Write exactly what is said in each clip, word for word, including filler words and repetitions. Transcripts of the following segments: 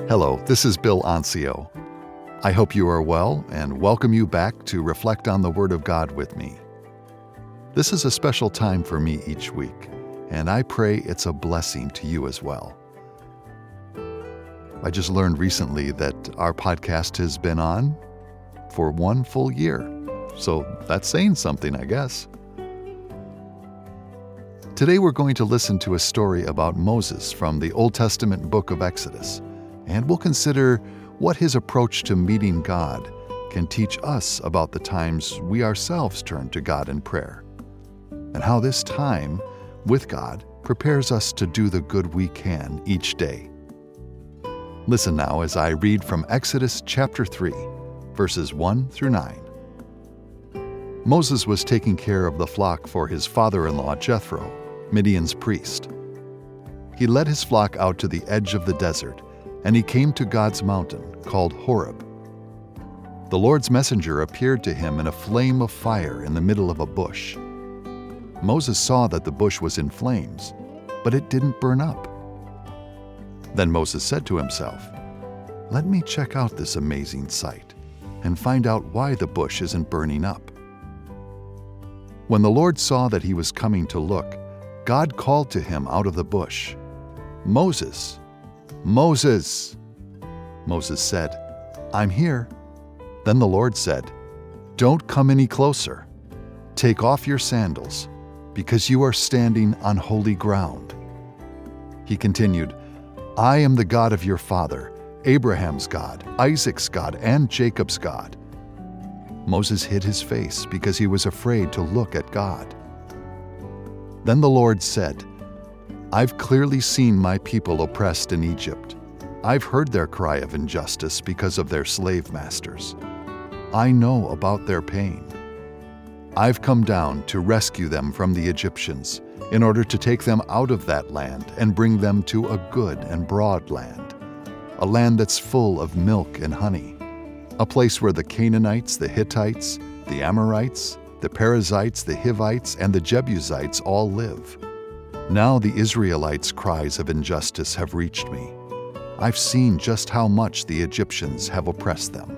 Hello, this is Bill Ancio. I hope you are well and welcome you back to reflect on the Word of God with me. This is a special time for me each week, and I pray it's a blessing to you as well. I just learned recently that our podcast has been on for one full year, so that's saying something, I guess. Today we're going to listen to a story about Moses from the Old Testament book of Exodus, and we'll consider what his approach to meeting God can teach us about the times we ourselves turn to God in prayer, and how this time with God prepares us to do the good we can each day. Listen now as I read from Exodus chapter three, verses one through nine. Moses was taking care of the flock for his father-in-law Jethro, Midian's priest. He led his flock out to the edge of the desert, and he came to God's mountain, called Horeb. The Lord's messenger appeared to him in a flame of fire in the middle of a bush. Moses saw that the bush was in flames, but it didn't burn up. Then Moses said to himself, "Let me check out this amazing sight and find out why the bush isn't burning up." When the Lord saw that he was coming to look, God called to him out of the bush, "Moses, Moses!" Moses said, "I'm here." Then the Lord said, "Don't come any closer. Take off your sandals, because you are standing on holy ground." He continued, "I am the God of your father, Abraham's God, Isaac's God, and Jacob's God." Moses hid his face because he was afraid to look at God. Then the Lord said, "I've clearly seen my people oppressed in Egypt. I've heard their cry of injustice because of their slave masters. I know about their pain. I've come down to rescue them from the Egyptians in order to take them out of that land and bring them to a good and broad land, a land that's full of milk and honey, a place where the Canaanites, the Hittites, the Amorites, the Perizzites, the Hivites, and the Jebusites all live. Now the Israelites' cries of injustice have reached me. I've seen just how much the Egyptians have oppressed them."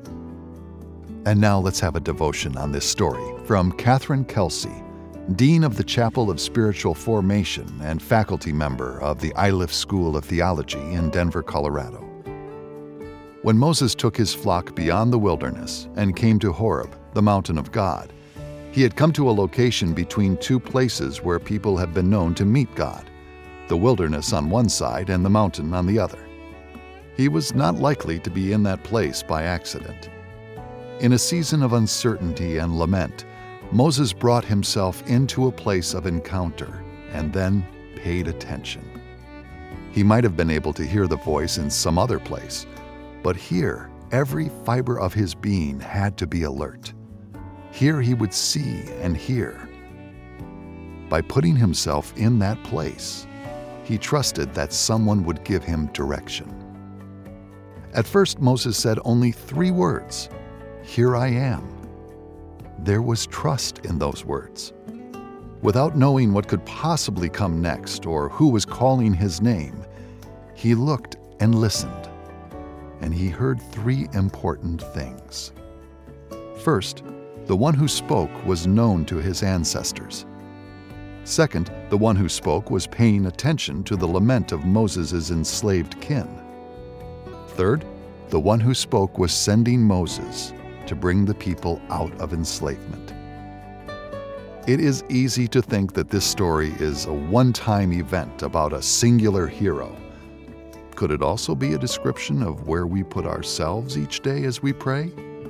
And now let's have a devotion on this story from Catherine Kelsey, Dean of the Chapel of Spiritual Formation and faculty member of the Iliff School of Theology in Denver, Colorado. When Moses took his flock beyond the wilderness and came to Horeb, the mountain of God, he had come to a location between two places where people have been known to meet God, the wilderness on one side and the mountain on the other. He was not likely to be in that place by accident. In a season of uncertainty and lament, Moses brought himself into a place of encounter and then paid attention. He might have been able to hear the voice in some other place, but here, every fiber of his being had to be alert. Here he would see and hear. By putting himself in that place, he trusted that someone would give him direction. At first, Moses said only three words, "Here I am." There was trust in those words. Without knowing what could possibly come next or who was calling his name, he looked and listened, and he heard three important things. First, the one who spoke was known to his ancestors. Second, the one who spoke was paying attention to the lament of Moses' enslaved kin. Third, the one who spoke was sending Moses to bring the people out of enslavement. It is easy to think that this story is a one-time event about a singular hero. Could it also be a description of where we put ourselves each day as we pray?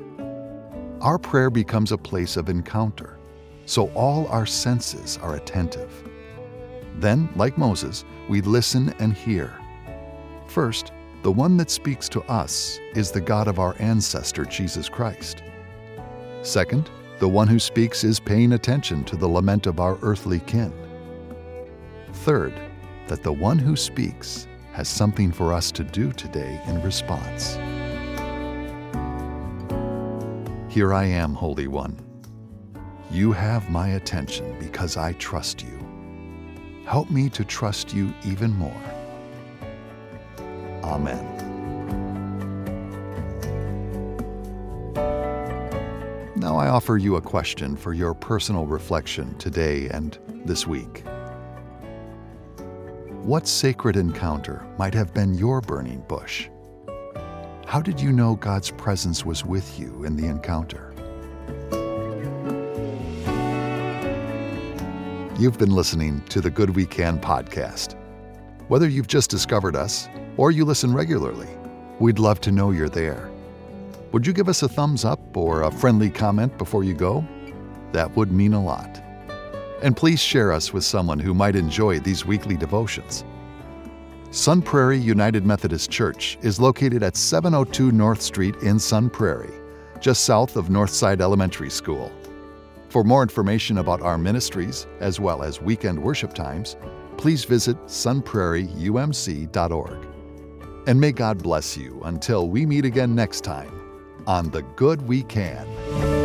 Our prayer becomes a place of encounter, so all our senses are attentive. Then, like Moses, we listen and hear. First, the one that speaks to us is the God of our ancestor, Jesus Christ. Second, the one who speaks is paying attention to the lament of our earthly kin. Third, that the one who speaks has something for us to do today in response. Here I am, Holy One. You have my attention because I trust you. Help me to trust you even more. Amen. Now I offer you a question for your personal reflection today and this week. What sacred encounter might have been your burning bush? How did you know God's presence was with you in the encounter? You've been listening to the Good We Can podcast. Whether you've just discovered us or you listen regularly, we'd love to know you're there. Would you give us a thumbs up or a friendly comment before you go? That would mean a lot. And please share us with someone who might enjoy these weekly devotions. Sun Prairie United Methodist Church is located at seven oh two North Street in Sun Prairie, just south of Northside Elementary School. For more information about our ministries, as well as weekend worship times, please visit sun prairie u m c dot org. And may God bless you until we meet again next time on The Good We Can.